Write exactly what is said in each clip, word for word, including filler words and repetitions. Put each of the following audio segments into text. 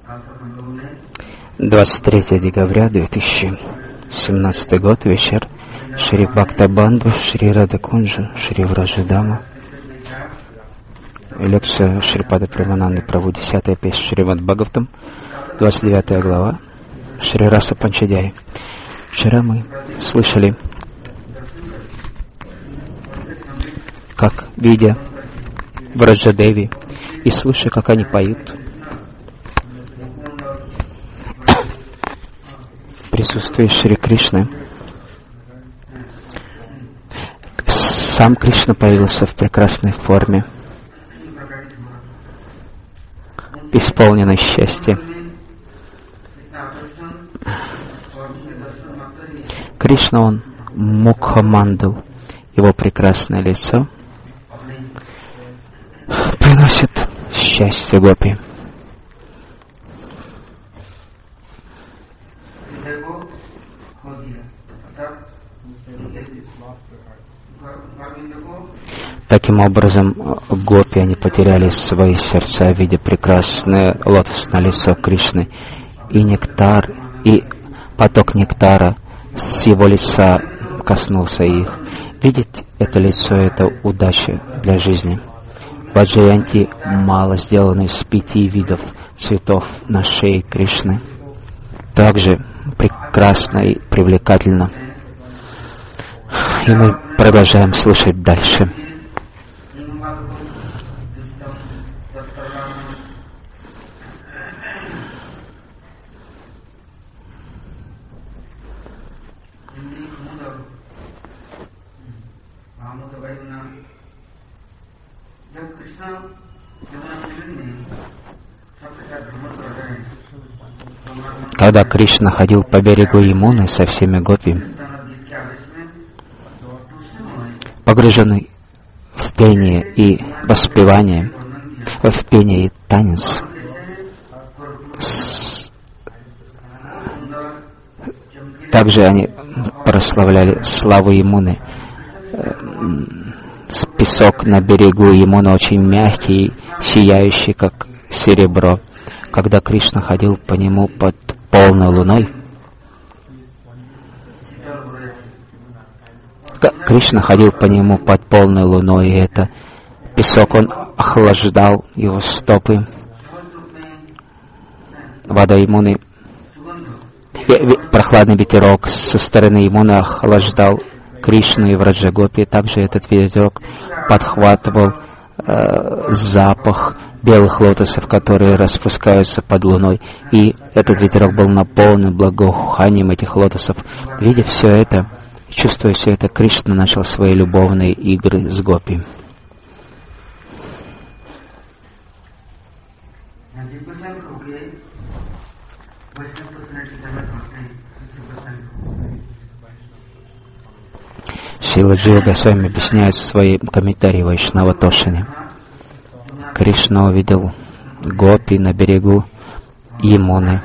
двадцать третьего декабря две тысячи семнадцатый год, вечер. Шри Бхактабандху, Шри Радакунджа, Шри Враджадама. Лекция Шрипада Премананды Прабху, десятая песня Шримад Бхагаватам, двадцать девятая глава, Шри Раса Панчадьяи. Вчера мы слышали, как, видя Враджадеви и слушая, как они поют, в присутствии Шри Кришны, сам Кришна появился в прекрасной форме, исполненной счастья. Кришна, он Мукхамандал, его прекрасное лицо приносит счастье гопи. Таким образом, гопи, они потеряли свои сердца, видя прекрасное лотосное лицо Кришны, и нектар, и поток нектара с его лица коснулся их. Видеть это лицо — это удача для жизни. Ваджаянти мало сделаны из пяти видов цветов на шее Кришны. Также прекрасно и привлекательно. И мы продолжаем слушать дальше. Когда Кришна ходил по берегу Ямуны со всеми гопи, погруженный в пение и воспевание, в пение и танец, также они прославляли славу Ямуны. Песок на берегу Ямуны очень мягкий, сияющий, как серебро. Когда Кришна ходил по нему под полной луной, Кришна ходил по нему под полной луной, и это песок, он охлаждал его стопы. Вода Ямуны, прохладный ветерок со стороны Ямуны охлаждал Кришну и Враджагопи. Также этот ветерок подхватывал э, запах белых лотосов, которые распускаются под луной. И этот ветерок был наполнен благоуханием этих лотосов. Видя все это, чувствуя все это, Кришна начал свои любовные игры с гопи. Шрила Джива Госвами объясняет в своем комментарии Вайшнава Тошине. Кришна увидел гопи на берегу Ямуны.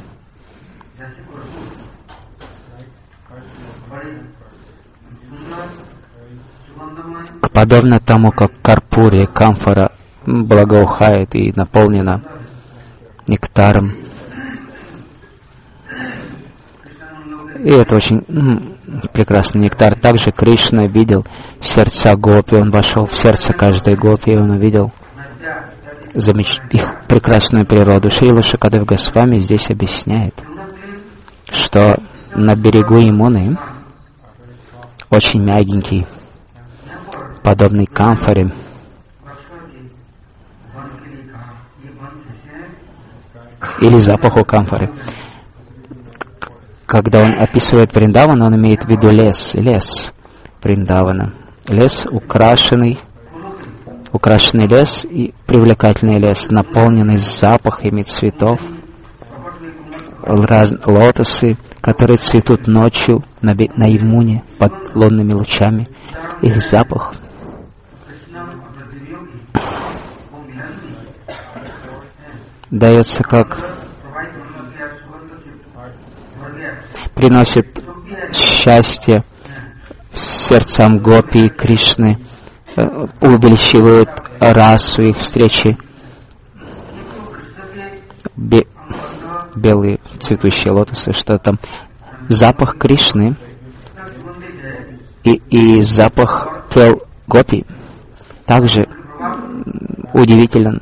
Подобно тому, как карпури, камфора благоухает и наполнена нектаром. И это очень м, прекрасный нектар. Также Кришна видел сердца гопи, он вошел в сердце каждой гопи, и он увидел замеч... их прекрасную природу. Шрила Шукадев Госвами здесь объясняет, что на берегу Ямуны очень мягенький, подобный камфоре, или запаху камфоры. Когда он описывает Вриндаван, он имеет в виду лес, лес Вриндавана. Лес, украшенный, украшенный лес и привлекательный лес, наполненный запахами цветов, раз, лотосы, которые цветут ночью на, на Ямуне под лунными лучами. Их запах дается как приносит счастье сердцам гопи и Кришны, увеличивает расу их встречи. белые цветущие лотосы, что там запах Кришны и, и запах тел гопи также удивителен.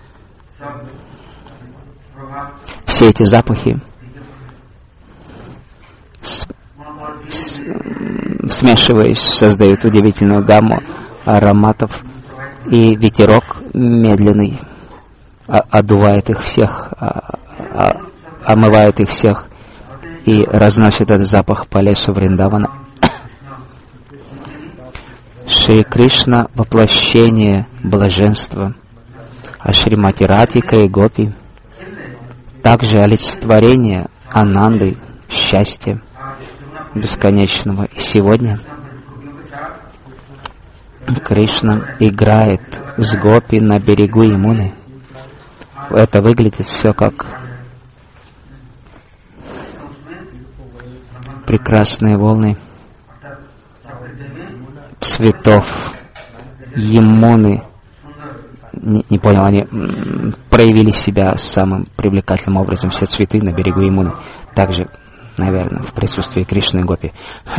Все эти запахи с, с, смешиваясь, создают удивительную гамму ароматов, и ветерок медленный одувает их всех, омывает их всех и разносит этот запах по лесу Вриндавана. Шри Кришна — воплощение блаженства, а Шримати Радхика и Гопи также олицетворение Ананды, счастья бесконечного. И сегодня Кришна играет с Гопи на берегу Ямуны. Это выглядит все как прекрасные волны цветов Ямуны. Не, не понял, они м, проявили себя самым привлекательным образом, все цветы на берегу Ямуны. Также, наверное, в присутствии Кришны и Гопи.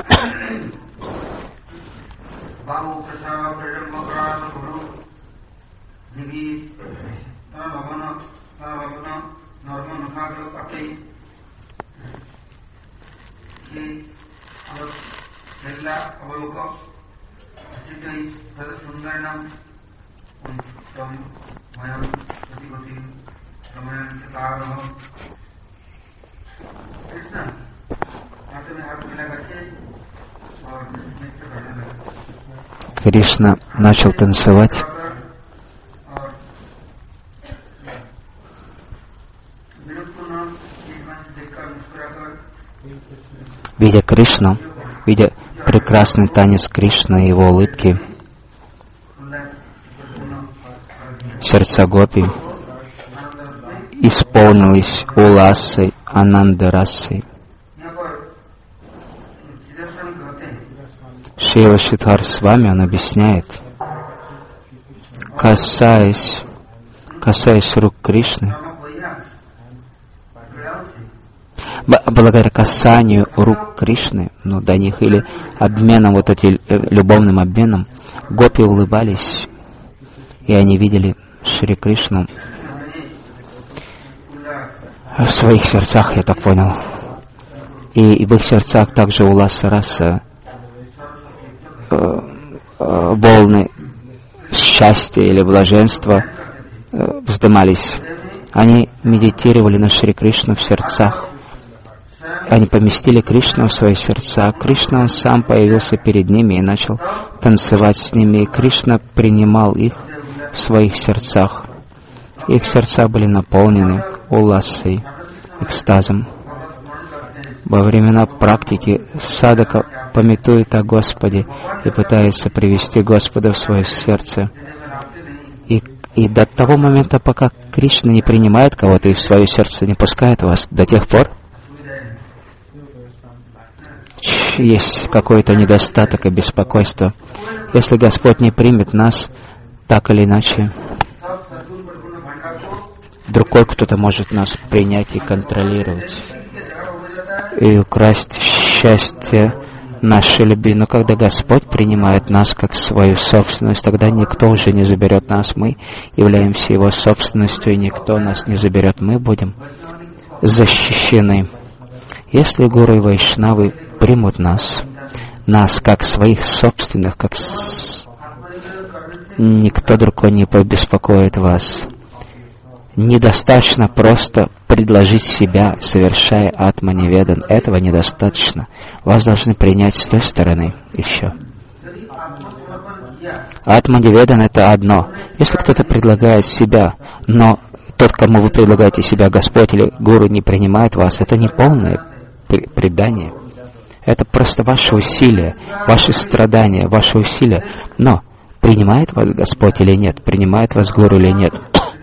Кришна начал танцевать. Видя Кришну, видя прекрасный танец Кришны и его улыбки, сердца Гопи исполнились уласой, анандарасой. Шрила Шридхар Свами, он объясняет, касаясь, касаясь рук Кришны, благодаря касанию рук Кришны, ну, до них, или обменом, вот этим любовным обменом, гопи улыбались, и они видели Шри Кришну в своих сердцах, я так понял. И в их сердцах также уласа раса, волны счастья или блаженства вздымались. Они медитировали на Шри Кришну в сердцах. Они поместили Кришну в свои сердца. Кришна, он сам появился перед ними и начал танцевать с ними. И Кришна принимал их в своих сердцах. Их сердца были наполнены уласой, экстазом. Во времена практики садака памятует о Господе и пытается привести Господа в свое сердце. И, и до того момента, пока Кришна не принимает кого-то и в свое сердце не пускает вас, до тех пор есть какой-то недостаток и беспокойство. Если Господь не примет нас, так или иначе, другой кто-то может нас принять и контролировать, и украсть счастье нашей любви. Но когда Господь принимает нас как свою собственность, тогда никто уже не заберет нас. Мы являемся Его собственностью, и никто нас не заберет. Мы будем защищены. Если Гуру и Вайшнавы примут нас, нас как своих собственных, как с... никто другой не побеспокоит вас. Недостаточно просто предложить себя, совершая атма-неведан. Этого недостаточно. Вас должны принять с той стороны еще. Атма-неведан — это одно. Если кто-то предлагает себя, но тот, кому вы предлагаете себя, Господь или Гуру, не принимает вас, это не полное предание. Это просто ваши усилия, ваши страдания, ваши усилия. Но принимает вас Господь или нет, принимает вас Гуру или нет.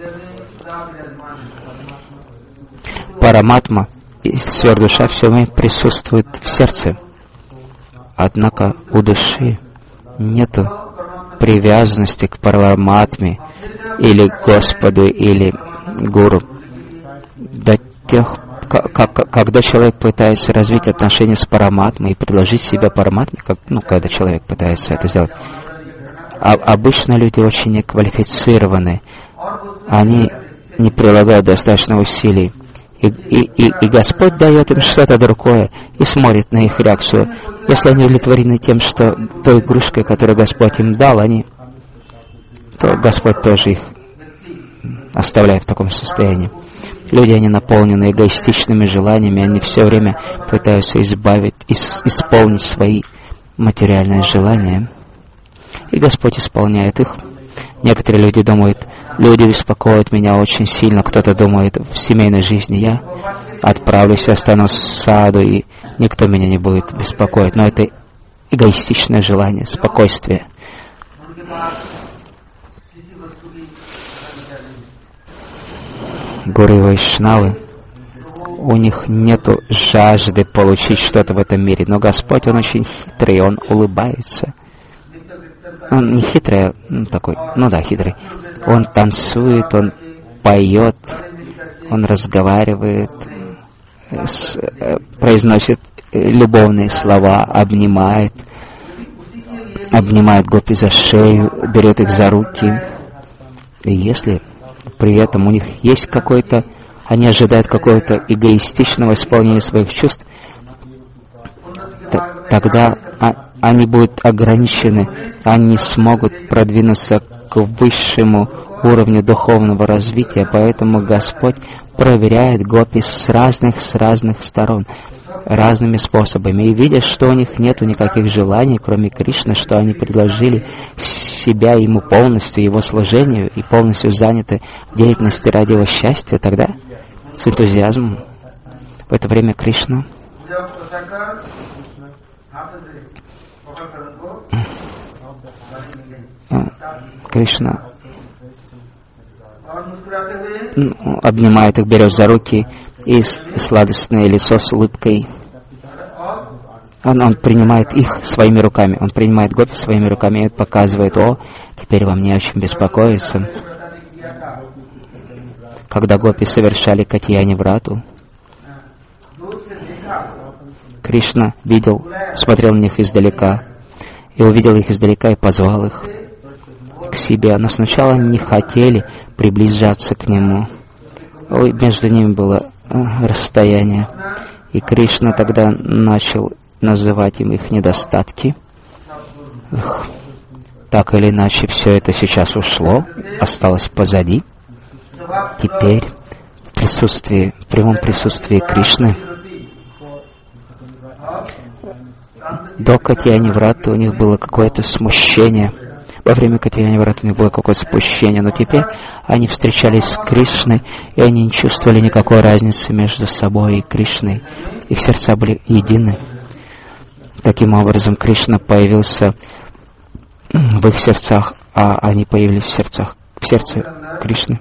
Параматма и сверхдуша все время присутствует в сердце. Однако у души нет привязанности к Параматме или Господу или Гуру до тех, как, как, когда человек пытается развить отношения с Параматмой и предложить себя Параматме, как, ну, когда человек пытается это сделать, а, обычно люди очень неквалифицированы, они не прилагают достаточно усилий. И, и, и, и Господь дает им что-то другое и смотрит на их реакцию. Если они удовлетворены тем, что той игрушкой, которую Господь им дал, они, то Господь тоже их оставляет в таком состоянии. Люди, они наполнены эгоистичными желаниями, они все время пытаются избавить, ис, исполнить свои материальные желания. И Господь исполняет их. Некоторые люди думают, люди беспокоят меня очень сильно. Кто-то думает, в семейной жизни я отправлюсь, останусь в саду, и никто меня не будет беспокоить. Но это эгоистичное желание, спокойствие. Гуру Вайшнавы, у них нету жажды получить что-то в этом мире. Но Господь, Он очень хитрый, Он улыбается. Он не хитрый, ну, такой, ну да, хитрый. Он танцует, он поет, он разговаривает, с, произносит любовные слова, обнимает, обнимает гопи за шею, берет их за руки. И если при этом у них есть какой-то, они ожидают какого-то эгоистичного исполнения своих чувств, т- тогда а, они будут ограничены, они не смогут продвинуться к высшему уровню духовного развития, поэтому Господь проверяет гопи с разных, с разных сторон, разными способами. И видя, что у них нету никаких желаний, кроме Кришны, что они предложили себя Ему полностью, Его служению, и полностью заняты в деятельности ради Его счастья, тогда с энтузиазмом в это время Кришна Кришна обнимает их, берет за руки, и сладостное лицо с улыбкой. Он, он принимает их своими руками, он принимает гопи своими руками и показывает: о, теперь вам не о чем беспокоиться. Когда гопи совершали катьяни врату, Кришна видел, смотрел на них издалека, и увидел их издалека и позвал их к себе. Но сначала они не хотели приближаться к Нему. Ой, между ними было э, расстояние. И Кришна тогда начал называть им их недостатки. Эх, так или иначе, все это сейчас ушло, осталось позади. Теперь в присутствии, в прямом присутствии Кришны, до катьяни врата у них было какое-то смущение. Во время катьяни врата у них было какое-то смущение, но теперь они встречались с Кришной, и они не чувствовали никакой разницы между собой и Кришной. Их сердца были едины. Таким образом, Кришна появился в их сердцах, а они появились в сердцах, в сердце Кришны.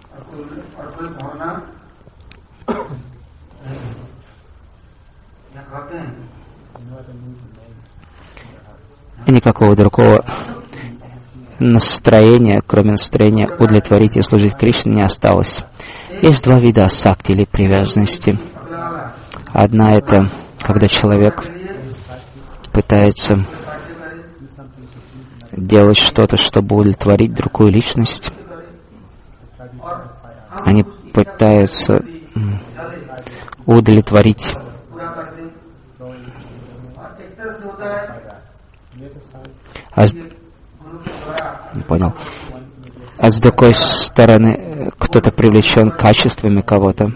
И никакого другого настроения, кроме настроения удовлетворить и служить Кришне, не осталось. Есть два вида асакти или привязанности. Одна — это когда человек пытается делать что-то, чтобы удовлетворить другую личность. Они пытаются удовлетворить а с... не понял. А с другой стороны, кто-то привлечен качествами кого-то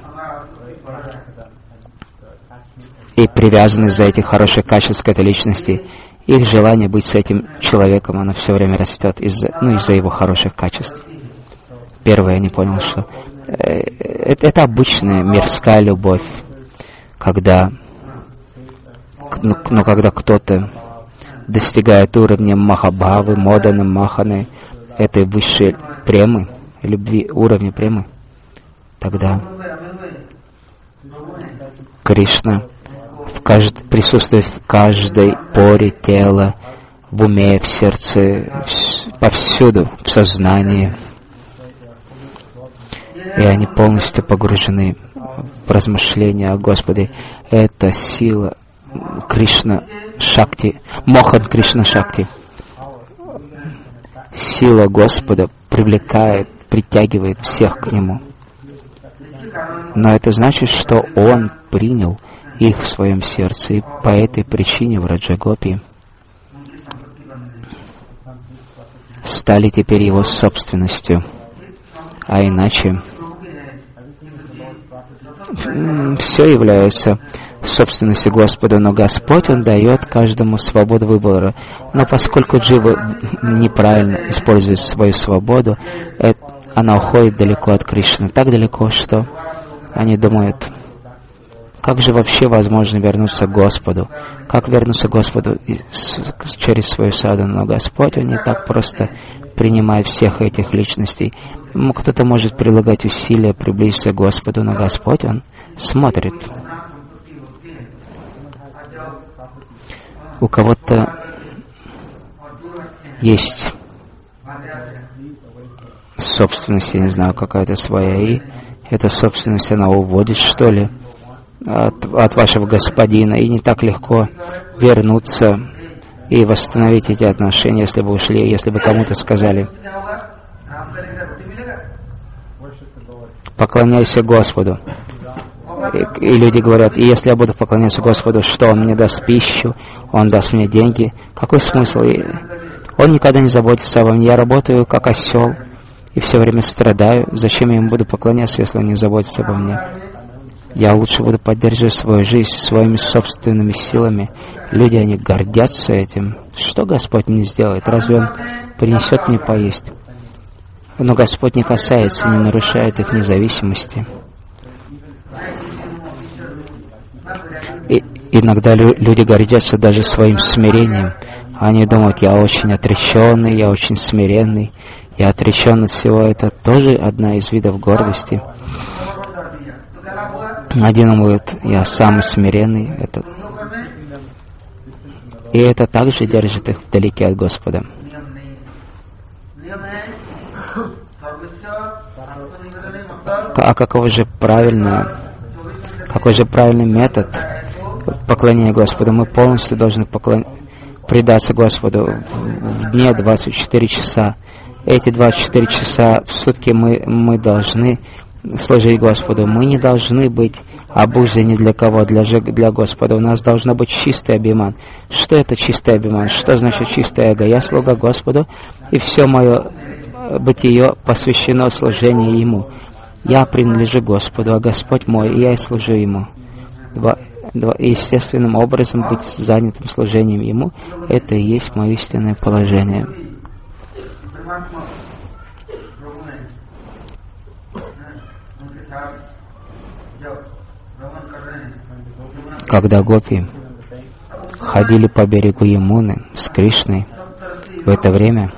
и привязан из-за этих хороших качеств к этой личности. Их желание быть с этим человеком, оно все время растет из-за, ну, из-за его хороших качеств. Первое, я не понял, что это, это обычная мирская любовь, когда, ну, но когда кто-то достигает уровня Махабхавы, Моданы, Маханы, этой высшей премы, любви, уровня премы, тогда Кришна в кажд... присутствует в каждой поре тела, в уме, в сердце, в... повсюду, в сознании. И они полностью погружены в размышлении о Господе. Это сила Кришна Шакти, Мохан Кришна Шакти. Сила Господа привлекает, притягивает всех к Нему. Но это значит, что Он принял их в своем сердце, и по этой причине Враджагопи стали теперь Его собственностью. А иначе все является собственностью Господа, но Господь, Он дает каждому свободу выбора. Но поскольку джива неправильно использует свою свободу, это, она уходит далеко от Кришны. Так далеко, что они думают, как же вообще возможно вернуться к Господу? Как вернуться к Господу через свою садану? Но Господь, Он не так просто принимает всех этих личностей. Кто-то может прилагать усилия приблизиться к Господу, но Господь, Он смотрит. У кого-то есть собственность, я не знаю, какая-то своя, и эта собственность, она уводит, что ли, от, от вашего господина, и не так легко вернуться и восстановить эти отношения, если бы ушли, если бы кому-то сказали: поклоняйся Господу. И, и люди говорят: и если я буду поклоняться Господу, что Он мне даст пищу, Он даст мне деньги? Какой смысл? И Он никогда не заботится обо мне. Я работаю как осел и все время страдаю. Зачем я Ему буду поклоняться, если Он не заботится обо мне? Я лучше буду поддерживать свою жизнь своими собственными силами. Люди, они гордятся этим. Что Господь мне сделает? Разве Он принесет мне поесть? Но Господь не касается, не нарушает их независимости. И иногда лю- люди гордятся даже своим смирением. Они думают: я очень отреченный, я очень смиренный, я отречен от всего. Это тоже одна из видов гордости. Один думает: я самый смиренный. Это... И это также держит их вдалеке от Господа. А какой же правильный, какой же правильный метод поклонения Господу? Мы полностью должны поклон... предаться Господу в, в дне двадцать четыре часа. Эти двадцать четыре часа в сутки мы, мы должны служить Господу. Мы не должны быть обузой ни для кого, для, для Господа. У нас должно быть чистый абиман. Что это чистый абиман? Что значит чистое эго? Я слуга Господу, и все мое бытие посвящено служению Ему. Я принадлежу Господу, а Господь мой, и я и служу Ему. Два, два, естественным образом быть занятым служением Ему, это и есть мое истинное положение. Когда гопи ходили по берегу Ямуны с Кришной, в это время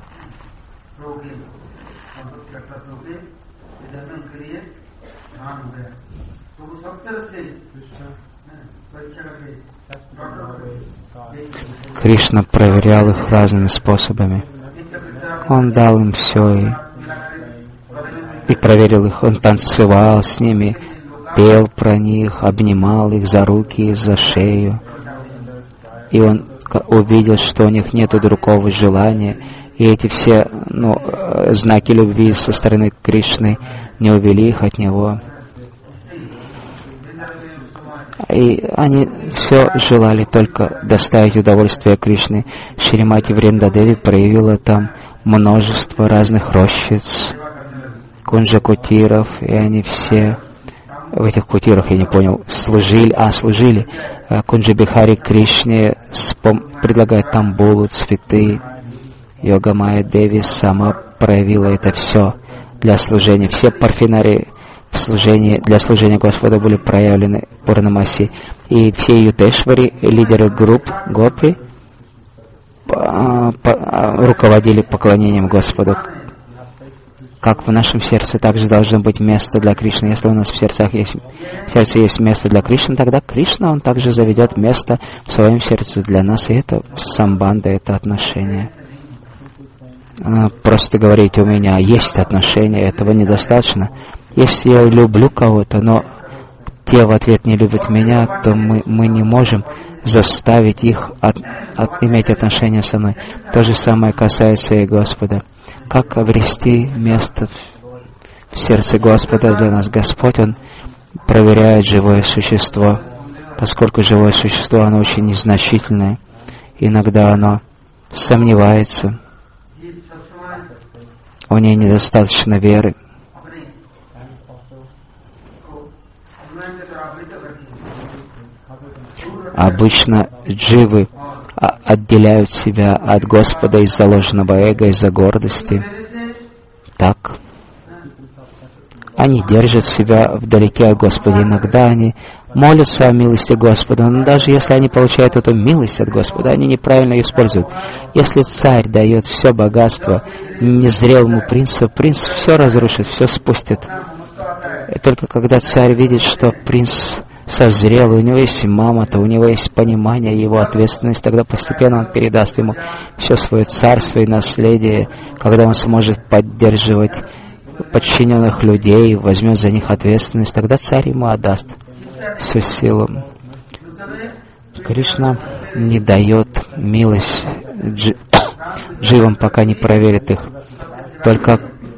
Кришна проверял их разными способами. Он дал им все и, и проверил их. Он танцевал с ними, пел про них, обнимал их за руки и за шею. И он увидел, что у них нет другого желания. И эти все ну, знаки любви со стороны Кришны не увели их от него. И они все желали только доставить удовольствие Кришны. Шримати Вриндадеви проявила там множество разных рощиц, кунджа-кутиров, и они все в этих кутирах, я не понял, служили, а, служили. Кунджа-бихари Кришне спом- предлагает там булу, цветы. Йога-майя Деви сама проявила это все для служения. Все парфинарии в служении, для служения Господа были проявлены в Пурнамаси. И все ютешвари, лидеры групп Гопи, руководили поклонением Господу. Как в нашем сердце также должно быть место для Кришны. Если у нас в сердцах есть, в сердце есть место для Кришны, тогда Кришна, Он также заведет место в своем сердце для нас. И это самбанда, это отношение. Просто говорить: у меня есть отношения, этого недостаточно. Если я люблю кого-то, но те в ответ не любят меня, то мы, мы не можем заставить их от, от, иметь отношения со мной. То же самое касается и Господа. Как обрести место в, в сердце Господа для нас? Господь, Он проверяет живое существо, поскольку живое существо, оно очень незначительное. Иногда оно сомневается, у нее недостаточно веры. Обычно дживы отделяют себя от Господа из заложенного эго, из-за гордости. Так. Они держат себя вдалеке от Господа. Иногда они молятся о милости Господа, но даже если они получают эту милость от Господа, они неправильно ее используют. Если царь дает все богатство незрелому принцу, принц все разрушит, все спустит. И только когда царь видит, что принц созрел, у него есть мама, то у него есть понимание, его ответственность, тогда постепенно он передаст ему все свое царство и наследие, когда он сможет поддерживать подчиненных людей, возьмет за них ответственность, тогда царь ему отдаст всю силу. Кришна не дает милость джи, дживам, пока не проверит их. Только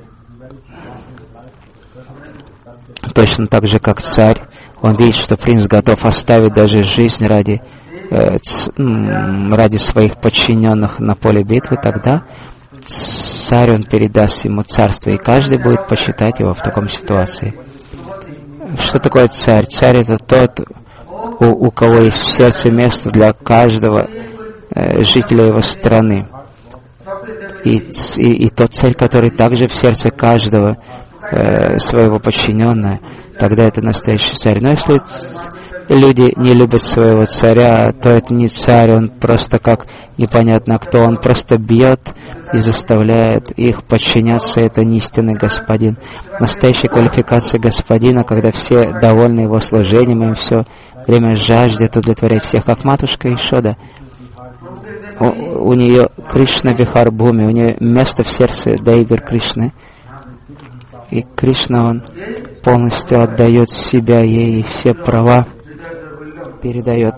точно так же, как царь, он видит, что принц готов оставить даже жизнь ради, э, ц, ради своих подчиненных на поле битвы, тогда царь, он передаст ему царство, и каждый будет почитать его в таком ситуации. Что такое царь? Царь — это тот, у, у кого есть в сердце место для каждого э, жителя его страны. И, и, и тот царь, который также в сердце каждого э, своего подчиненного, тогда это настоящий царь. Но если люди не любят своего царя, то это не царь, он просто как непонятно кто, он просто бьет и заставляет их подчиняться, это не истинный господин. Настоящая квалификация господина, когда все довольны его служением, им все время жаждет удовлетворять всех, как матушка Ишода. У, у нее Кришна Вихарбхуми, у нее место в сердце Дейвер Кришны. И Кришна, он полностью отдает себя ей, и все права передает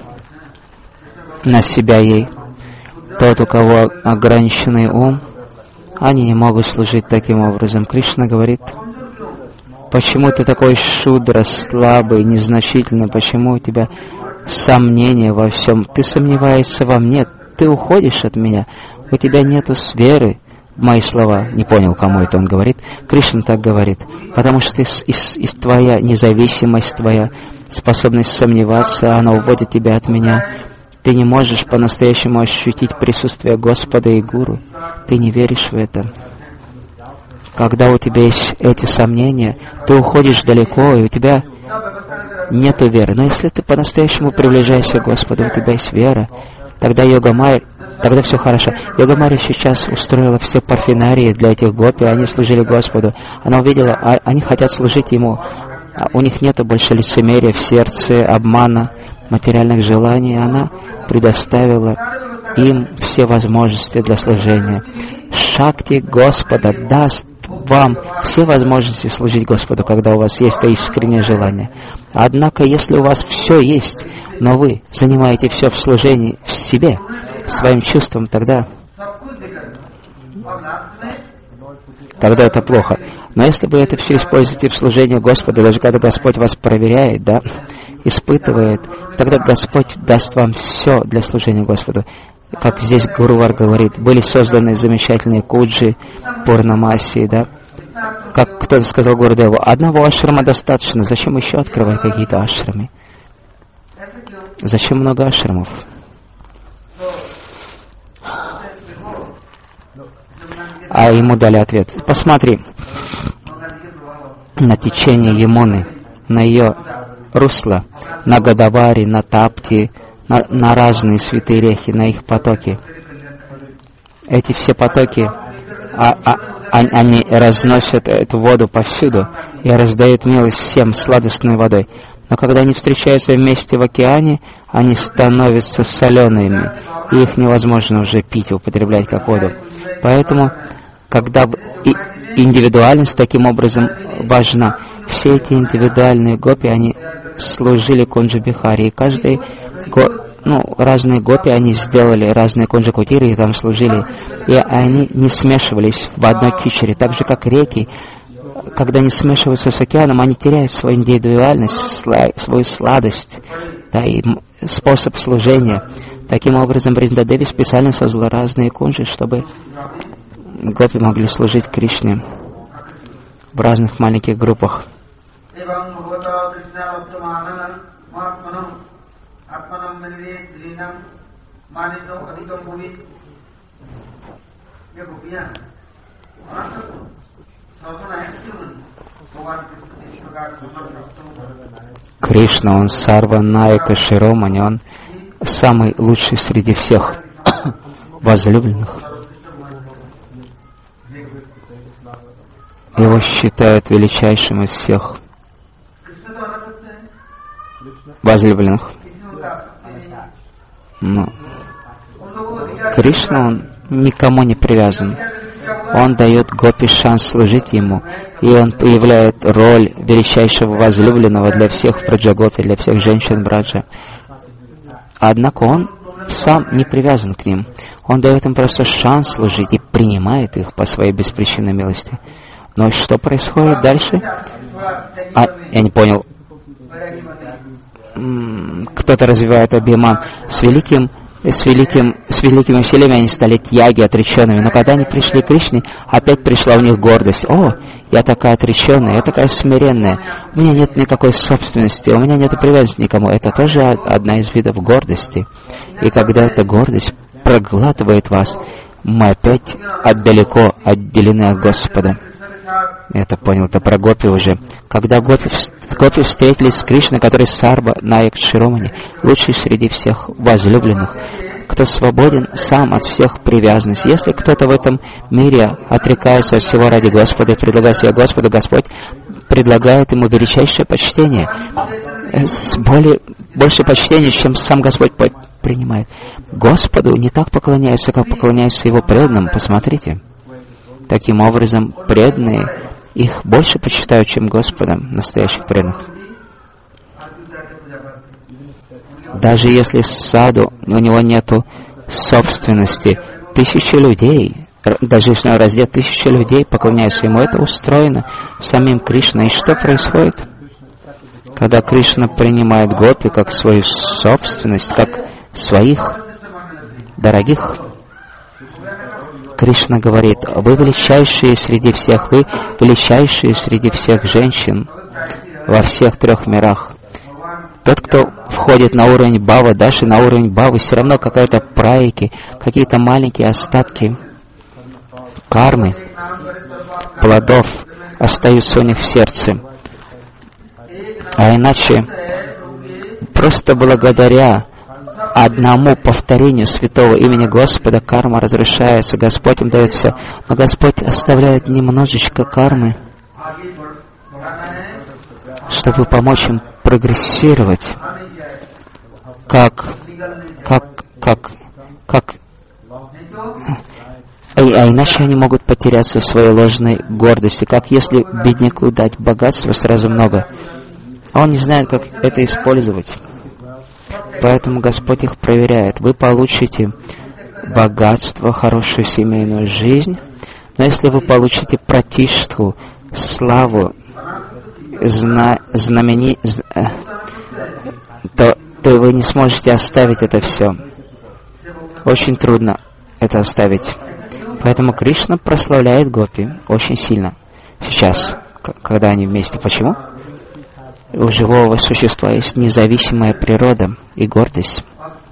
на себя ей. Тот, у кого ограниченный ум, они не могут служить таким образом. Кришна говорит: почему ты такой шудра, слабый, незначительный, почему у тебя сомнения во всем? Ты сомневаешься во мне, ты уходишь от меня, у тебя нету веры в мои слова. Не понял, кому это он говорит. Кришна так говорит, потому что из, из, из твоя независимость, твоя способность сомневаться, она уводит тебя от меня. Ты не можешь по-настоящему ощутить присутствие Господа и Гуру. Ты не веришь в это. Когда у тебя есть эти сомнения, ты уходишь далеко, и у тебя нету веры. Но если ты по-настоящему приближаешься к Господу, у тебя есть вера, тогда Йога-майя, тогда все хорошо. Йога-майя сейчас устроила все парфенарии для этих гопи, они служили Господу. Она увидела, а, они хотят служить Ему. У них нету больше лицемерия в сердце, обмана, материальных желаний. Она предоставила им все возможности для служения. Шакти Господа даст вам все возможности служить Господу, когда у вас есть это искреннее желание. Однако, если у вас все есть, но вы занимаете все в служении в себе, своим чувством, тогда тогда это плохо. Но если вы это все используете в служении Господу, даже когда Господь вас проверяет, да, испытывает, тогда Господь даст вам все для служения Господу. Как здесь Гурувар говорит, были созданы замечательные куджи, пурнамаси, да. Как кто-то сказал Гурудеву, одного ашрама достаточно, зачем еще открывать какие-то ашрамы? Зачем много ашрамов? А ему дали ответ: посмотри на течение Ямуны, на ее русло, на Годавари, на Тапти, на, на разные святые реки, на их потоки. Эти все потоки, а, а, они разносят эту воду повсюду и раздают милость всем сладостной водой. Но когда они встречаются вместе в океане, они становятся солеными, и их невозможно уже пить, употреблять как воду. Поэтому, когда и, индивидуальность таким образом важна. Все эти индивидуальные гопи, они служили Кунджа Бихари, и каждый го, ну, разные гопи они сделали, разные Кунджа Кутиры и там служили, и они не смешивались в одной кичере, так же как реки, когда они смешиваются с океаном, они теряют свою индивидуальность, свою сладость, да, и способ служения. Таким образом, Вриндадеви специально создала разные кунджи, чтобы гопи могли служить Кришне в разных маленьких группах. Кришна, он Сарва Найка Широмани, он самый лучший среди всех возлюбленных. Его считают величайшим из всех возлюбленных. Но Кришна, он никому не привязан. Он дает гопи шанс служить ему, и он появляет роль величайшего возлюбленного для всех в Браджагопе, для всех женщин Браджа. Однако он сам не привязан к ним. Он дает им просто шанс служить и принимает их по своей беспричинной милости. Но что происходит дальше? А, я не понял. Кто-то развивает абхиман с великим С великим, с великими усилиями они стали тьяги, отреченными. Но когда они пришли к Кришне, опять пришла у них гордость. О, я такая отреченная, я такая смиренная. У меня нет никакой собственности, у меня нет привязанности никому. Это тоже одна из видов гордости. И когда эта гордость проглатывает вас, мы опять отдалеко отделены от Господа. Это понял, это про гопи уже. Когда гопи, гопи встретились с Кришной, который Сарва Найк Широмани, лучший среди всех возлюбленных, кто свободен сам от всех привязанностей. Если кто-то в этом мире отрекается от всего ради Господа и предлагает себя Господу, Господь предлагает ему величайшее почтение, с более, больше почтения, чем сам Господь принимает. Господу не так поклоняются, как поклоняются Его преданным. Посмотрите. Таким образом, преданные их больше почитают, чем Господа, настоящих преданных. Даже если саду у него нету собственности, тысячи людей, даже если он раздет тысячи людей, поклоняются ему, это устроено самим Кришной. И что происходит? Когда Кришна принимает гопи как свою собственность, как своих дорогих, Кришна говорит: вы величайшие среди всех, вы величайшие среди всех женщин во всех трех мирах. Тот, кто входит на уровень Бхава, даже на уровень Бхавы, все равно какая-то праики, какие-то маленькие остатки кармы, плодов остаются у них в сердце. А иначе, просто благодаря одному повторению святого имени Господа карма разрушается, Господь им дает все. Но Господь оставляет немножечко кармы, чтобы помочь им прогрессировать, как, как, как, как, а, а иначе они могут потеряться в своей ложной гордости, как если бедняку дать богатство сразу много, а он не знает, как это использовать. Поэтому Господь их проверяет. Вы получите богатство, хорошую семейную жизнь, но если вы получите пратиштху, славу, зна, знамени, то, то вы не сможете оставить это все. Очень трудно это оставить. Поэтому Кришна прославляет гопи очень сильно сейчас, когда они вместе. Почему? У живого существа есть независимая природа и гордость.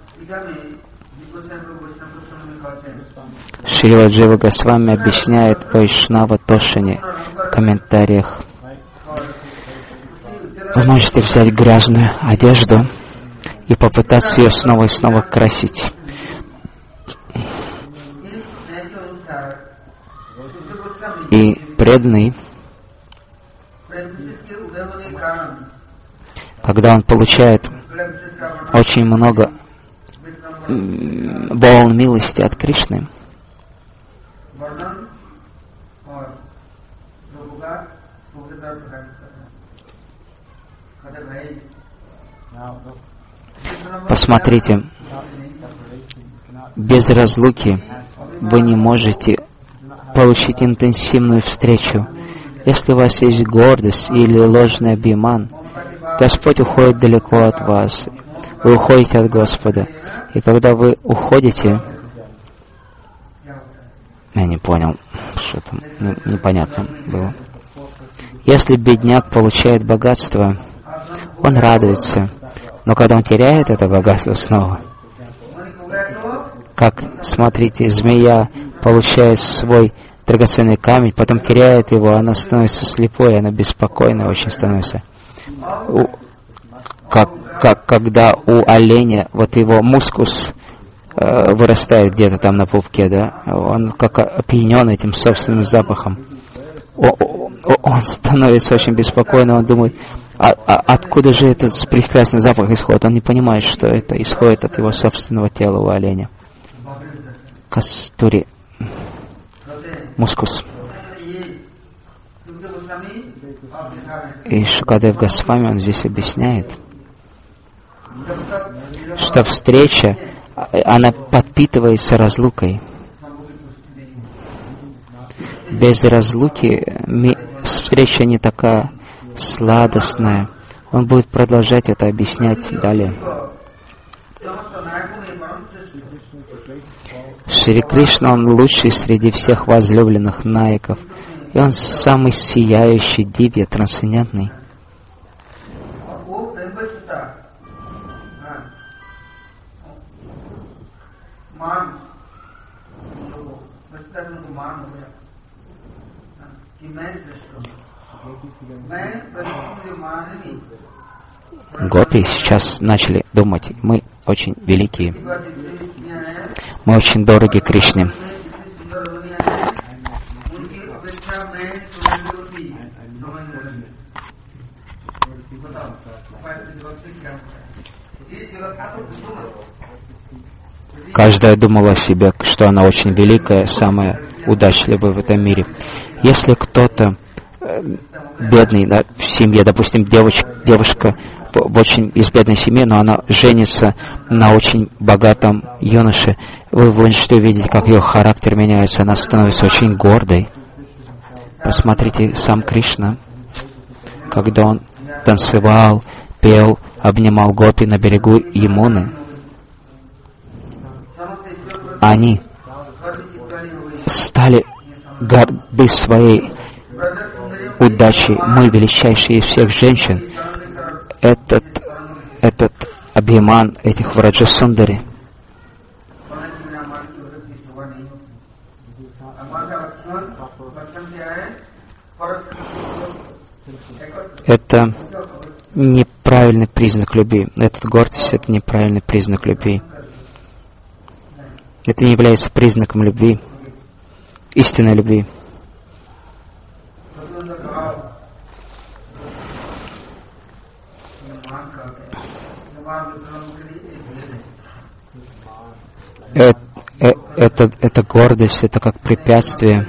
Шрила Джива Госвами объясняет Вайшнава Тошани в комментариях. Вы можете взять грязную одежду и попытаться ее снова и снова красить. И преданный, когда он получает очень много волн милости от Кришны, Посмотрите, без разлуки вы не можете получить интенсивную встречу. Если у вас есть гордость или ложный обман, Господь уходит далеко от вас. Вы уходите от Господа. И когда вы уходите, я не понял, что там непонятно было. Если бедняк получает богатство, он радуется. Но когда он теряет это богатство снова, как, смотрите, змея получает свой драгоценный камень, потом теряет его, она становится слепой, она беспокойная очень становится. У, как, как когда у оленя вот его мускус э, вырастает где-то там на пупке, да, он как опьянен этим собственным запахом. О, о, он становится очень беспокойным, он думает, а, а откуда же этот прекрасный запах исходит? Он не понимает, что это исходит от его собственного тела у оленя. Кастури. Мускус. И Шукадев Госвами, он здесь объясняет, что встреча, она подпитывается разлукой. Без разлуки встреча не такая сладостная. Он будет продолжать это объяснять далее. Шри Кришна, он лучший среди всех возлюбленных наиков. И он самый сияющий, дивья, трансцендентный. Гопи сейчас начали думать, мы очень великие, мы очень дороги Кришне. Каждая думала о себе, что она очень великая, самая удачливая в этом мире. Если кто-то э, бедный, да, в семье, допустим, девочка, девушка в очень из бедной семьи, но она женится на очень богатом юноше, вы можете увидеть, как ее характер меняется, она становится очень гордой. Посмотрите, сам Кришна, когда он танцевал, пел, обнимал гопи на берегу Ямуны, они стали горды своей удачей. Мы величайшие из всех женщин. Этот, этот абхиман этих Враджасундари. Это неправильный признак любви. Этот гордость — это неправильный признак любви. Это не является признаком любви, истинной любви. Это, это, это гордость, это как препятствие.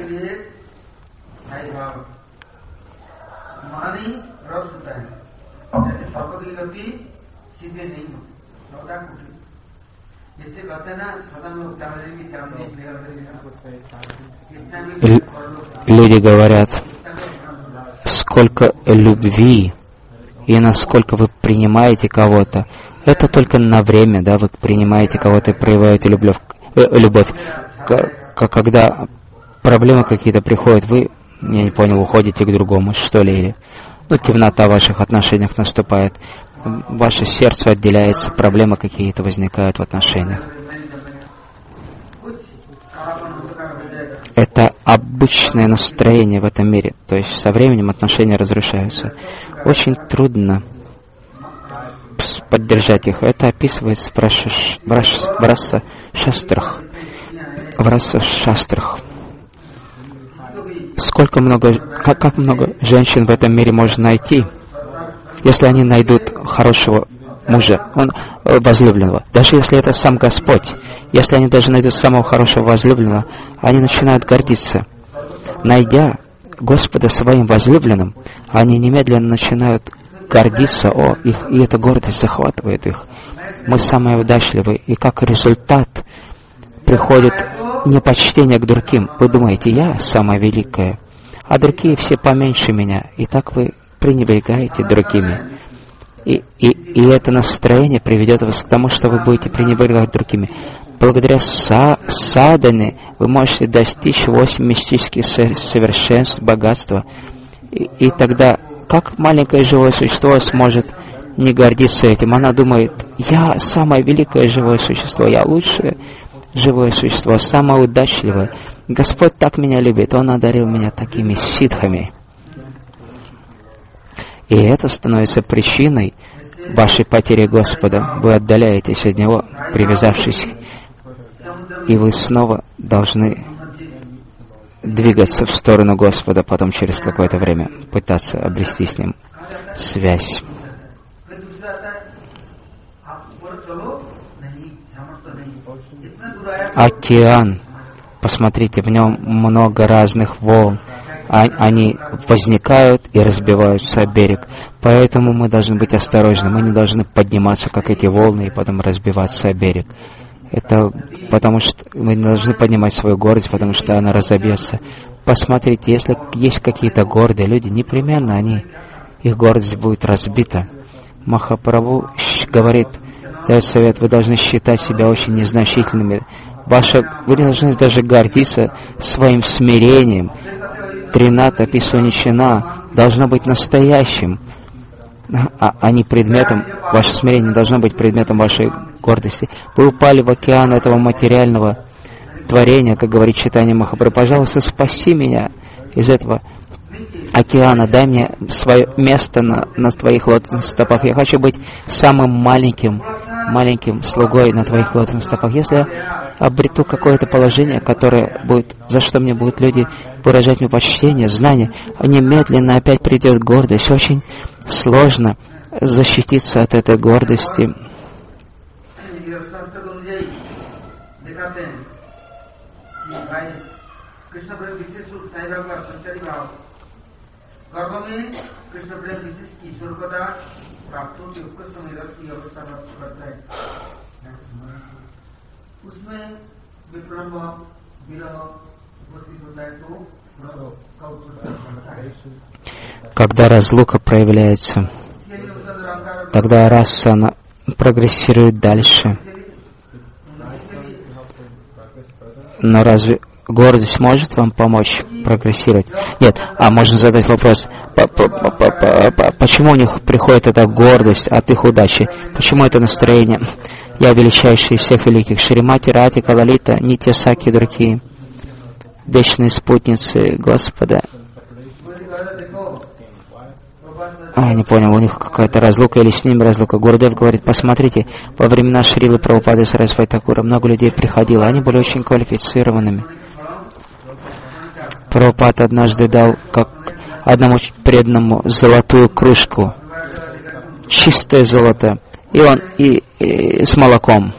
Люди говорят, сколько любви и насколько вы принимаете кого-то. Это только на время, да, вы принимаете кого-то и проявляете любовь. любовь. Когда проблемы какие-то приходят, вы, я не понял, уходите к другому, что ли, или ну, темнота в ваших отношениях наступает, ваше сердце отделяется, проблемы какие-то возникают в отношениях. Это обычное настроение в этом мире, то есть со временем отношения разрушаются. Очень трудно поддержать их. Это описывается в Раса-шастрах. В Раса-шастрах. Сколько много, как, как много женщин в этом мире можно найти, если они найдут хорошего мужа, он, возлюбленного. Даже если это сам Господь, если они даже найдут самого хорошего возлюбленного, они начинают гордиться. Найдя Господа своим возлюбленным, они немедленно начинают гордиться, о, их, и эта гордость захватывает их. Мы самые удачливые, и как результат приходит непочтение к другим. Вы думаете, я самая великая, а другие все поменьше меня, и так вы пренебрегаете другими. И, и, и это настроение приведет вас к тому, что вы будете пренебрегать другими. Благодаря са, садхане вы можете достичь восемь мистических совершенств, богатства. И, и тогда, как маленькое живое существо сможет не гордиться этим? Она думает, я самое великое живое существо, я лучшее живое существо, самое удачливое. Господь так меня любит, Он одарил меня такими ситхами. И это становится причиной вашей потери Господа. Вы отдаляетесь от Него, привязавшись, и вы снова должны двигаться в сторону Господа, потом через какое-то время пытаться обрести с Ним связь. Океан. Посмотрите, в нем много разных волн. Они возникают и разбиваются о берег. Поэтому мы должны быть осторожны. Мы не должны подниматься, как эти волны, и потом разбиваться о берег. Это потому что мы не должны поднимать свою гордость, потому что она разобьется. Посмотрите, если есть какие-то гордые люди, непременно они, их гордость будет разбита. Махапрабху говорит, дает совет, вы должны считать себя очень незначительными. Ваша, вы должны даже гордиться своим смирением. Трината Писуничина должно быть настоящим, а, а не предметом. Ваше смирение должно быть предметом вашей гордости. Вы упали в океан этого материального творения, как говорит читание Махапрабху. Пожалуйста, спаси меня из этого океана, дай мне свое место на, на твоих лотосных стопах. Я хочу быть самым маленьким, маленьким слугой на твоих лотосных стопах. Если я обрету какое-то положение, которое будет, за что мне будут люди выражать мне почтение, знание, немедленно опять придет гордость. Очень сложно защититься от этой гордости. Когда разлука проявляется, тогда раса она прогрессирует дальше. Но разве гордость может вам помочь прогрессировать? Нет. А можно задать вопрос, почему у них приходит эта гордость от их удачи? Почему это настроение? Я величайший из всех великих. Шримати, Радхика, Лалита, Нитья, Саки и другие. Вечные спутницы Господа. А, я не понял, у них какая-то разлука или с ними разлука. Гурдев говорит, посмотрите, во времена Шрилы Прабхупады Сарасвати Такура много людей приходило, они были очень квалифицированными. Прабхупад однажды дал как одному преданному золотую кружку, чистое золото, и он и, и с молоком.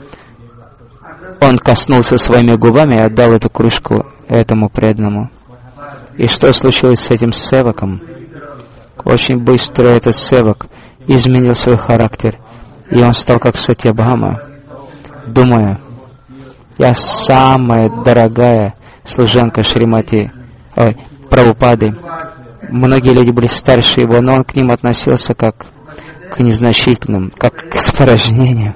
Он коснулся своими губами и отдал эту кружку этому преданному. И что случилось с этим севаком? Очень быстро этот севак изменил свой характер, и он стал как Сатьябхама, думая, я самая дорогая служанка Шримати, ой, Прабхупады. Многие люди были старше его, но он к ним относился как к незначительным, как к испорожнению.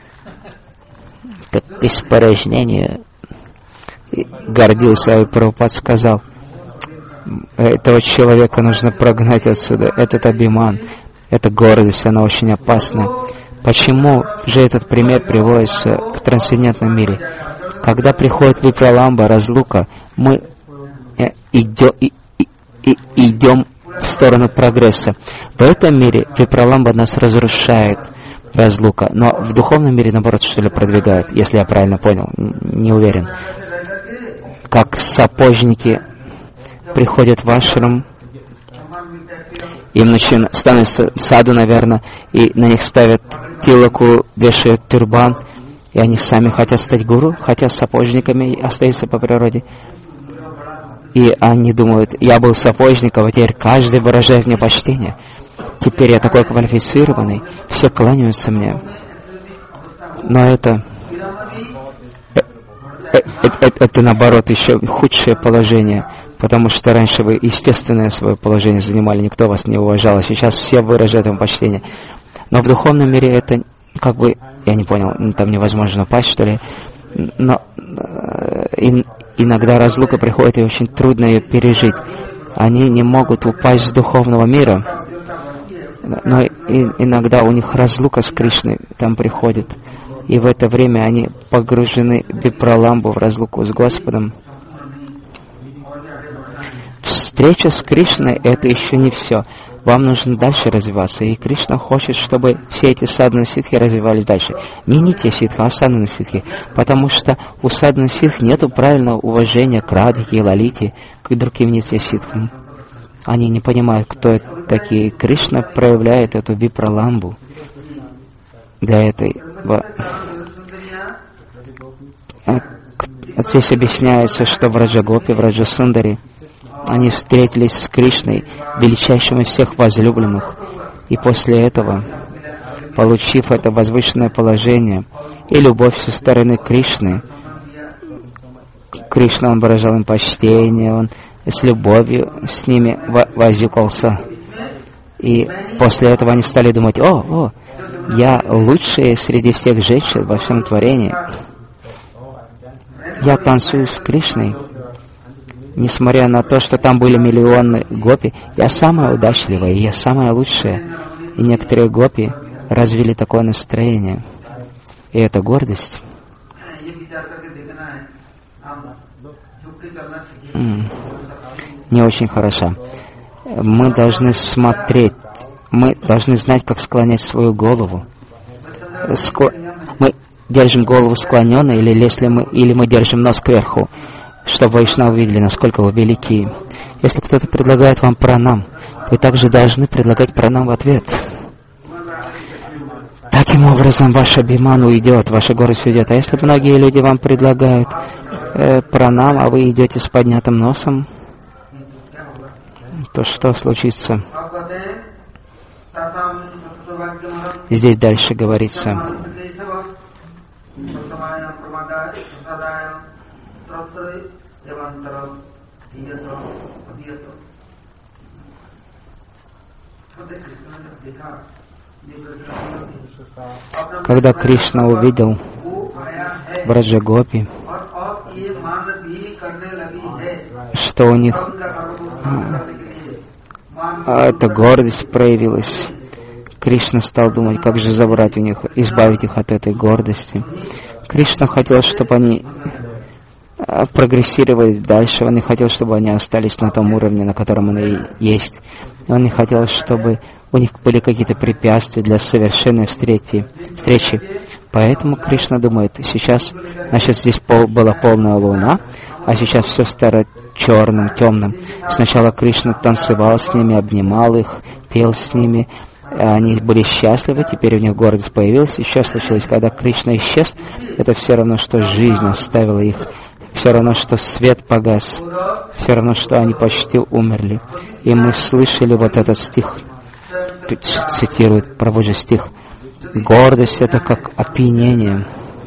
Как к испорожнению. И гордился, и Прабхупад сказал, этого человека нужно прогнать отсюда. Этот абиман, эта гордость, она очень опасна. Почему же этот пример приводится в трансцендентном мире? Когда приходит випраламба, разлука, мы идем, и, и, и, идем в сторону прогресса. В этом мире випраламба нас разрушает, разлука, но в духовном мире, наоборот, что ли, продвигает, если я правильно понял, не уверен. Как сапожники приходят в ашрам, им начинают, становятся саду, наверное, и на них ставят тилаку, вешают тюрбан, и они сами хотят стать гуру, хотя сапожниками и остаются по природе. И они думают, я был сапожником, а теперь каждый выражает мне почтение. теперь я такой квалифицированный, все кланяются мне. Но это, это, это, это наоборот еще худшее положение, потому что раньше вы естественное свое положение занимали, никто вас не уважал, а сейчас все выражают вам почтение. Но в духовном мире это как бы, я не понял, там невозможно упасть, что ли, но и, иногда разлука приходит, и очень трудно ее пережить. Они не могут упасть с духовного мира, но и, иногда у них разлука с Кришной там приходит, и в это время они погружены в випраламбу, в разлуку с Господом. Встреча с Кришной — это еще не все. Вам нужно дальше развиваться, и Кришна хочет, чтобы все эти садхана ситхи развивались дальше. Не нитья ситха, а садхана ситхи, потому что у садхана ситх нет правильного уважения к Радхике и Лалите, к другим нитья ситхам. Они не понимают, кто это такие. Кришна проявляет эту випраламбу для этой. Здесь объясняется, что в Раджагопе, в Раджасундаре они встретились с Кришной, величайшим из всех возлюбленных, и после этого, получив это возвышенное положение и любовь со стороны Кришны, Кришна, он выражал им почтение, он с любовью с ними возюкался. И после этого они стали думать: о, о, я лучшая среди всех женщин во всем творении. Я танцую с Кришной. Несмотря на то, что там были миллионы гопи, я самая удачливая, я самая лучшая. И некоторые гопи развили такое настроение. И эта гордость м- не очень хороша. Мы должны смотреть, мы должны знать, как склонять свою голову. Скло... Мы держим голову склоненной, или если мы, или мы держим нос кверху, чтобы вайшнавы увидели, насколько вы велики. Если кто-то предлагает вам пранам, вы также должны предлагать пранам в ответ. Таким образом, ваш абхиман уйдет, ваша гордость уйдет. А если многие люди вам предлагают э, пранам, а вы идете с поднятым носом, то что случится? Здесь дальше говорится: когда Кришна увидел в Раджагопе, что у них а, эта гордость проявилась, Кришна стал думать, как же забрать у них, избавить их от этой гордости. Кришна хотел, чтобы они прогрессировали дальше, он не хотел, чтобы они остались на том уровне, на котором они есть. Он не хотел, чтобы у них были какие-то препятствия для совершенной встречи. встречи. Поэтому Кришна думает: сейчас, значит, здесь пол, была полная луна, а сейчас все стало черным, темным. Сначала Кришна танцевал с ними, обнимал их, пел с ними. Они были счастливы, теперь у них гордость появилась. Еще случилось, когда Кришна исчез, это все равно, что жизнь оставила их. Все равно, что свет погас. Все равно, что они почти умерли. И мы слышали вот этот стих, цитирует Прабхуджи стих: гордость — это как опьянение.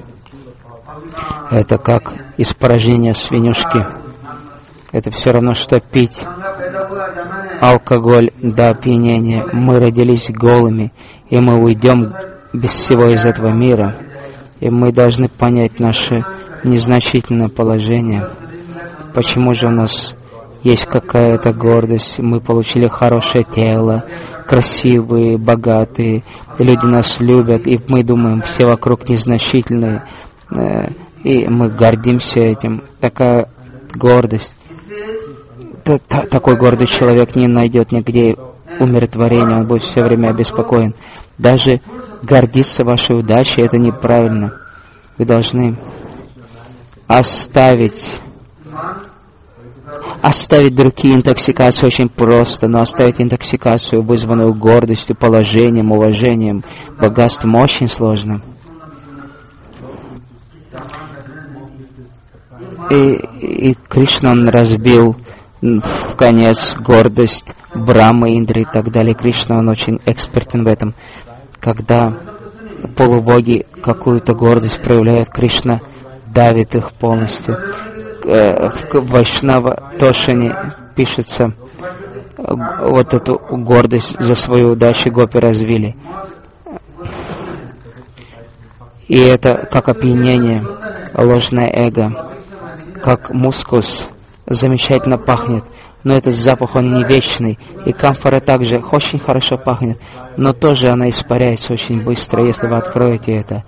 Это как испражнение свинюшки. Это все равно, что пить алкоголь до опьянения. Мы родились голыми, и мы уйдем без всего из этого мира. И мы должны понять наше незначительное положение. Почему же у нас есть какая-то гордость? Мы получили хорошее тело, красивые, богатые, люди нас любят, и мы думаем, все вокруг незначительные, и мы гордимся этим. Такая гордость. Такой гордый человек не найдет нигде умиротворения, он будет все время обеспокоен. Даже гордиться вашей удачей — это неправильно. Вы должны оставить оставить другие интоксикации очень просто, но оставить интоксикацию, вызванную гордостью, положением, уважением, богатством, очень сложно. И, и Кришна, он разбил в конец гордость Брахма, Индра и так далее. Кришна, он очень экспертен в этом. Когда полубоги какую-то гордость проявляют, Кришна давит их полностью. В Вайшнава Тошине пишется, вот эту гордость за свою удачу гопи развили. И это как опьянение, ложное эго, как мускус, замечательно пахнет, но этот запах, он не вечный. И камфора также очень хорошо пахнет, но тоже она испаряется очень быстро, если вы откроете это.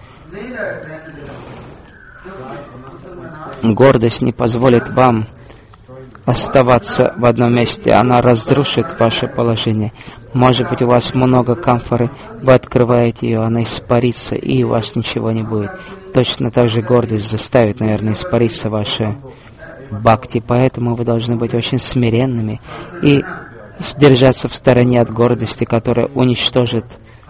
Гордость не позволит вам оставаться в одном месте, она разрушит ваше положение. Может быть, у вас много камфоры, вы открываете ее, она испарится, и у вас ничего не будет. Точно так же гордость заставит, наверное, испариться ваше бхакти, поэтому вы должны быть очень смиренными и держаться в стороне от гордости, которая уничтожит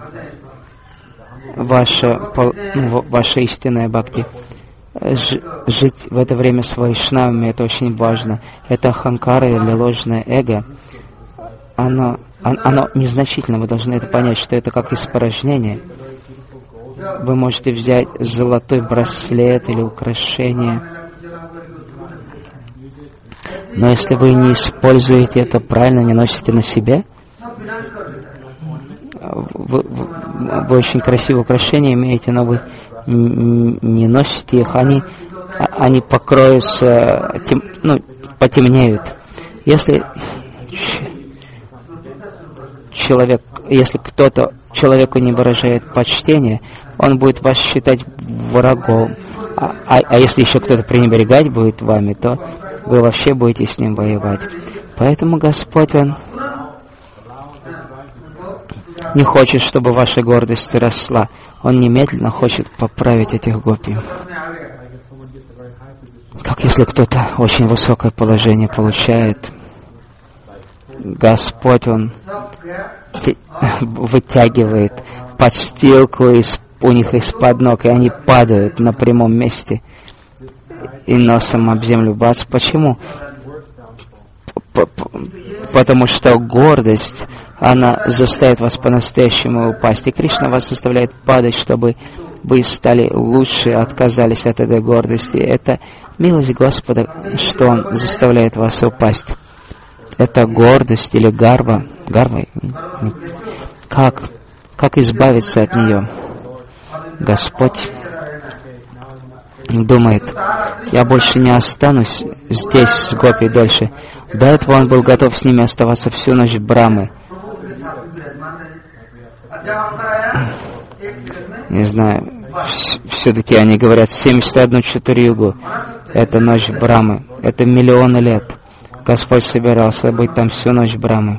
ваше, ваше истинное бхакти. Жить в это время с вайшнавами, это очень важно. Это аханкара или ложное эго, оно, оно незначительно, вы должны это понять, что это как испражнение. Вы можете взять золотой браслет или украшение, но если вы не используете это правильно, не носите на себе, вы, вы, вы очень красивые украшения имеете, но вы не носите их, они, они покроются, тем, ну, потемнеют. Если человек, если кто-то человеку не выражает почтение, он будет вас считать врагом. А, а, а если еще кто-то пренебрегать будет вами, то вы вообще будете с ним воевать. Поэтому Господь, Он не хочет, чтобы ваша гордость росла. Он немедленно хочет поправить этих гопи. Как если кто-то очень высокое положение получает, Господь, Он вытягивает подстилку из, у них из-под ног, и они падают на прямом месте и носом об землю бац. Почему? Потому что гордость, она заставит вас по-настоящему упасть. И Кришна вас заставляет падать, чтобы вы стали лучше, отказались от этой гордости. Это милость Господа, что Он заставляет вас упасть. Это гордость или гарва. Гарва? Как? Как избавиться от нее? Господь думает, я больше не останусь здесь с гопи дольше. До этого он был готов с ними оставаться всю ночь Брамы. Не знаю, все-таки они говорят семьдесят одну Чатурьюгу. Это ночь Брамы. Это миллионы лет. Господь собирался быть там всю ночь Брамы.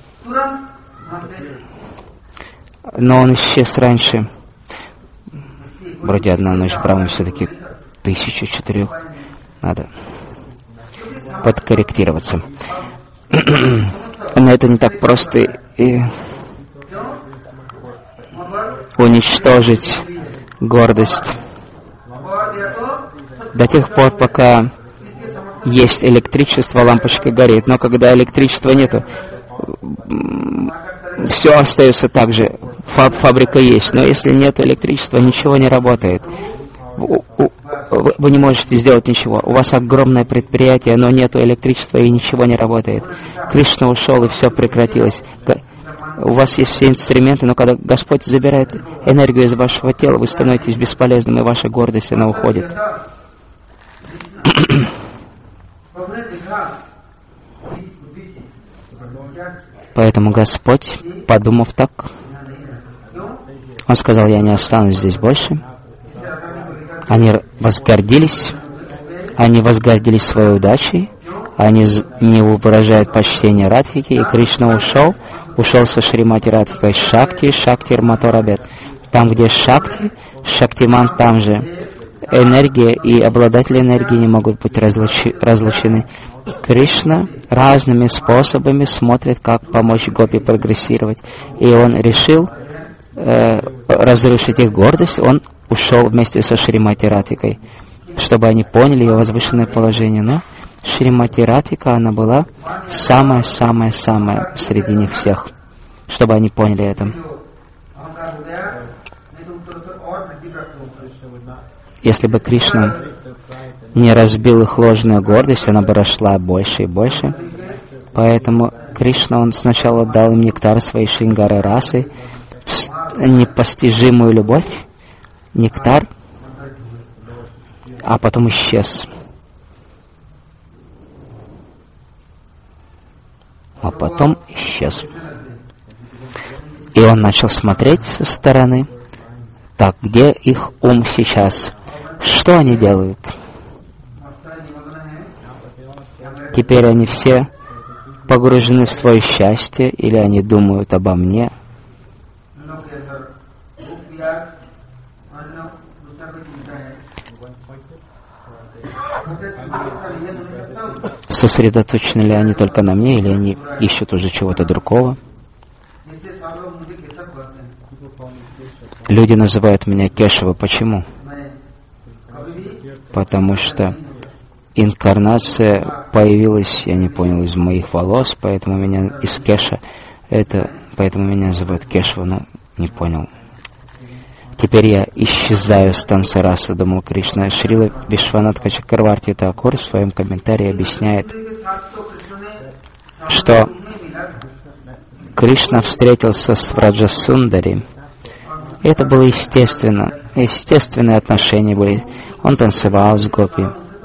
Но он исчез раньше. Вроде одна ночь Брамы все-таки тысяча четырех. Надо подкорректироваться. Но это не так просто и уничтожить гордость до тех пор, пока есть электричество, лампочка горит. Но когда электричества нету, все остается так же. Фабрика есть, но если нет электричества, ничего не работает. Вы не можете сделать ничего. У вас огромное предприятие, но нет электричества и ничего не работает. Кришна ушел, и все прекратилось. У вас есть все инструменты, но когда Господь забирает энергию из вашего тела, вы становитесь бесполезным, и ваша гордость, она уходит. Поэтому Господь, подумав так, Он сказал, я не останусь здесь больше. Они возгордились, они возгордились своей удачей, они не выражают почтение Радхике, и Кришна ушел, ушел со Шримати Радхикой Шакти, Шакти Рматорабет. Там, где Шакти, Шактиман, там же. Энергия и обладатели энергии не могут быть разлучи, разлучены. Кришна разными способами смотрит, как помочь гопи прогрессировать. И он решил э, разрушить их гордость. Он ушел вместе со Шримати Радхикой, чтобы они поняли ее возвышенное положение. Но Шримати Радхика, она была самая-самая-самая среди них всех, чтобы они поняли это. Если бы Кришна не разбил их ложную гордость, она бы росла больше и больше. Поэтому Кришна, он сначала дал им нектар своей шрингары расы, непостижимую любовь, нектар, а потом исчез. А потом исчез. И он начал смотреть со стороны. Так, где их ум сейчас? Что они делают? Теперь они все погружены в свое счастье, или они думают обо мне? Сосредоточены ли они только на мне, или они ищут уже чего-то другого? Люди называют меня Кешава. Почему? Потому что инкарнация появилась, я не понял, из моих волос, поэтому меня из Кеша, это, поэтому меня называют Кешава, но не понял. Теперь я исчезаю с Тансараса, думал Кришна. Шрила Вишванатха Чакраварти Такур в своем комментарии объясняет, что Кришна встретился с Враджасундари. Это было естественно, естественные отношения были. Он танцевал с гопи.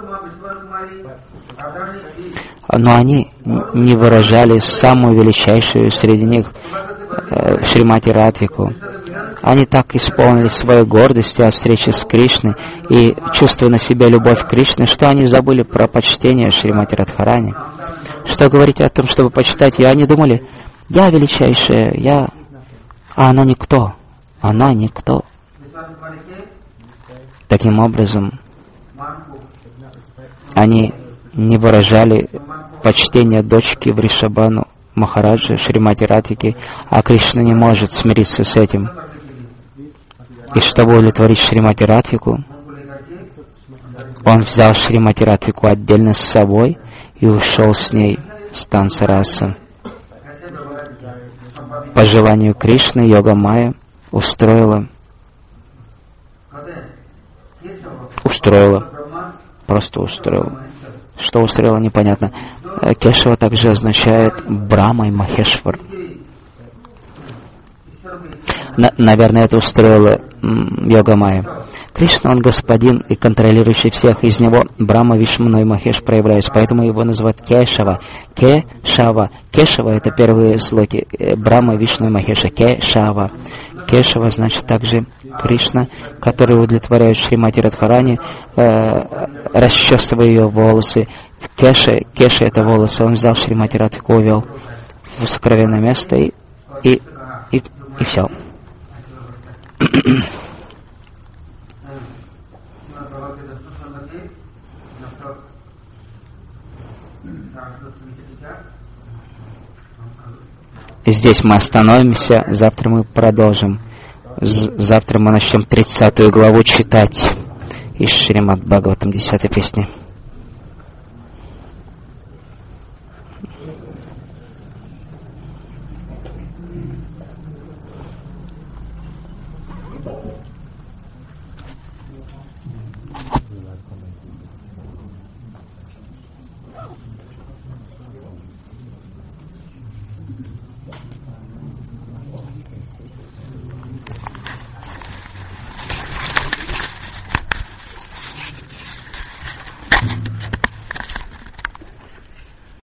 Но они не выражали самую величайшую среди них э, Шримати Радхику. Они так исполнили свою гордость от встречи с Кришной и чувствуя на себе любовь Кришны, что они забыли про почтение Шримати Радхарани. Что говорить о том, чтобы почитать ее, они думали, я величайшая, я... А она никто. Она никто. Таким образом, они не выражали почтение дочки Вришабану Махараджи, Шримати Радхики, а Кришна не может смириться с этим. И чтобы удовлетворить Шримати Радхику, он взял Шримати Радхику отдельно с собой и ушел с ней с Тансараса. По желанию Кришны Йога Майя устроила, устроила, просто устроила. Что устроила, непонятно. Кешава также означает Брахма и Махешвар. На, наверное, это устроила Йога Майя. Кришна, он господин и контролирующий всех. Из него Брахма, Вишну и Махеш проявляются, поэтому его называют Кешава. Кешава. Кешава — это первые слоги Брахма, Вишну и Махеша. Кешава. Кешава значит также Кришна, который удовлетворяет Шримати Радхарани, э, расчесывая ее волосы. Кеша, Кеша — это волосы. Он взял Шримати Радхику, увел в сокровенное место и, и, и, и все. Здесь мы остановимся, завтра мы продолжим. Завтра мы начнем тридцатую главу читать из Шримад Бхагаватам, десятой песни.